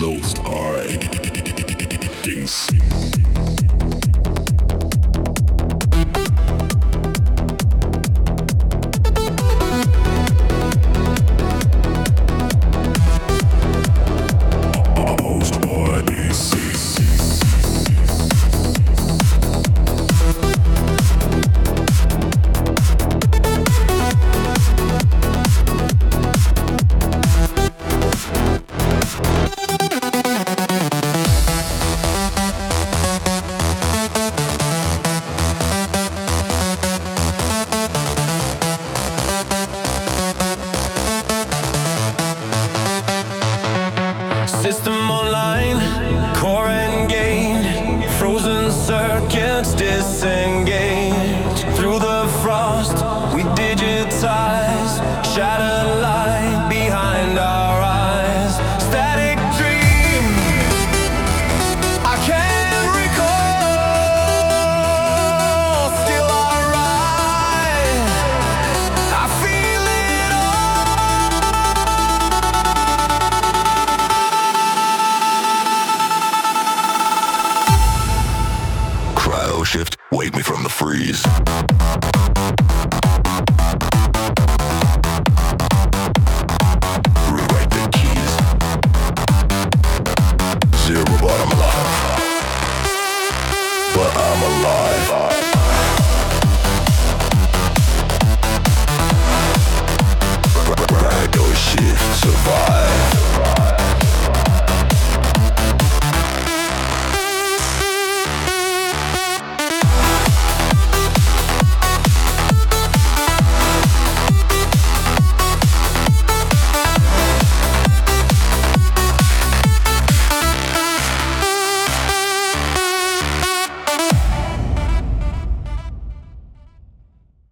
closed eyes. System online, core and gain, frozen circuits disengage. Through the frost, we digitize, shattered light behind our eyes. Static dream, I can't recall, still alright. I feel it all. Cryo shift, wake me from the freeze. Rewrite the keys. Zero, but I'm alive. But I'm alive. Cryo shift, survive.